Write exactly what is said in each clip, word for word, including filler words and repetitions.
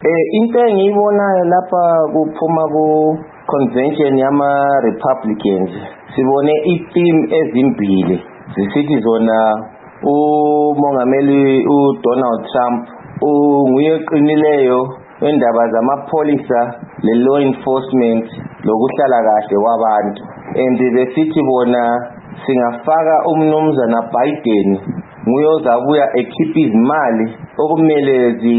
Eh into engiyibonayo lapha kuphuma ku convention yama Republicans sibone i-theme ezimbili zisithi zona umongameli uDonald Trump unguye oqinileyo endaba zamapholisa le-law enforcement lokuhlala kahle kwabantu, and besithi bona singafaka umnumzana Biden nguye ozabuya ekhipha izimali okumele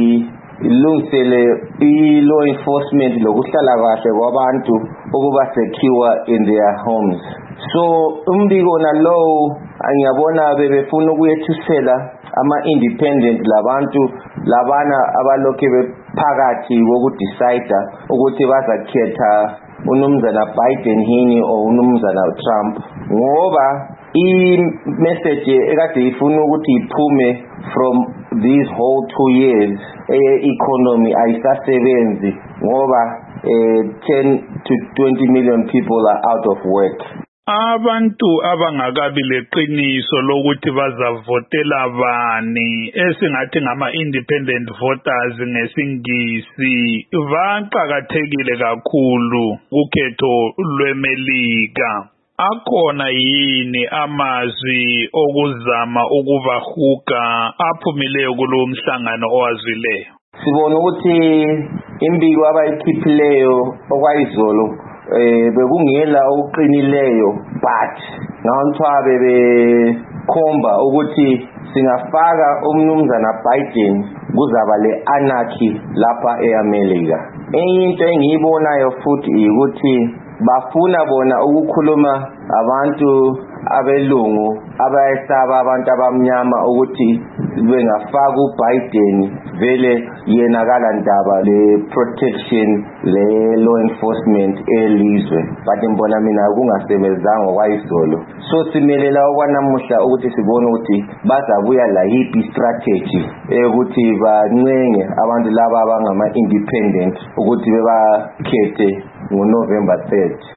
zilungisele i-law enforcement lokuhlala kahle kwabantu ukuba secure in their homes. So umbiko nalowo angiyabona bebefuna ukuyethusela ama-independent labantu labana abalokhe bephakathi kokudecide ukuthi bazakhetha unumzana Biden yini or unumzana Trump, ngoba i-message ekade ifuna ukuthi iphume from these whole two years e-economy ayisasebenzi ngoba eh, ten to twenty million people are out of work. Abantu abangakabi leqiniso lokuthi bazavotela bani esingathi ngama-independent voters ngesingisi baqakathekile kakhulu kukhetho lweMelika. Akhona yini amazwi okuzama ukubahuga aphumileyo kulo mhlangano owazwileyo? Sibona ukuthi imbiko abayikhiphileyo okwayizolo eh bekungela okuqinileyo, but ngawuthwa bebekhomba ukuthi singafaka umnumzana Biden kuzaba le anarchy lapha eAmerica. Enye into engiyibonayo futhi ukuthi bafuna bona ukukhuluma abantu abelungu abayesaba abantu abamnyama ukuthi bengafaka uBiden vele yena kalendaba le protection le law enforcement elizwe, but ngibona mina kungasebenzanga okwayizolo. So simelela okwanamuhla ukuthi sibone ukuthi bazabuya la yipi strategy ukuthi bancenge abantu laba abangama independent ukuthi bebakhethe ngo November third.